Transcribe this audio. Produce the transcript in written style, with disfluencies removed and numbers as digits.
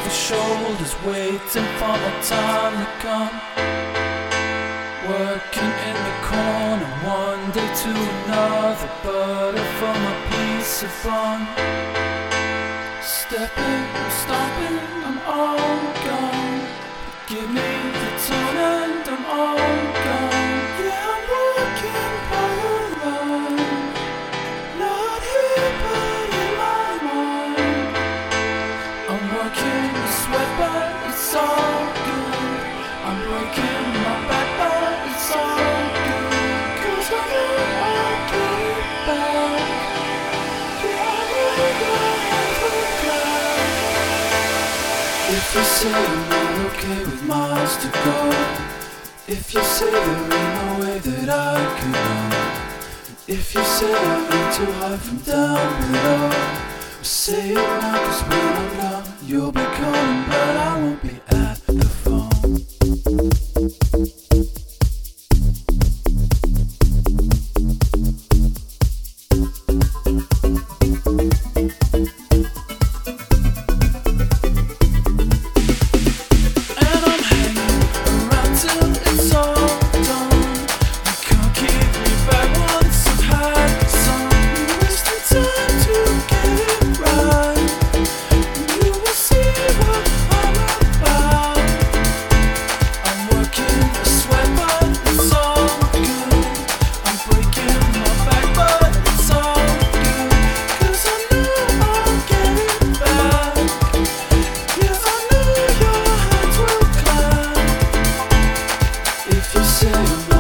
the shoulders, waiting for my time to come. Working in the corner, one day to another, butter for my piece of bun. Stepping, I'm stomping, I'm all gone. Give me the tone and I'm all gone. Yeah, I'm walking by alone, not here but in my mind. I'm working the sweat but it's all good. I'm breaking my back but it's all good. 'Cause I know I'll get it back. Yeah, I know your hands will clap. If you say I'm not okay with miles to go, if you say there ain't no way that I could know, if you say I ain't too high from down below, say it now, 'cause when I'm done you'll be calling, but I won't be at the phone. And I'm hanging around till it's all done. You can't keep me back once I've had some. Wasting time to get it right. You will see what I'm about. I'm working the sweat but it's all good. I'm breaking my back but it's all good. 'Cause I know I'll get it back. Yeah, I know your hands will clap. If you say I'm not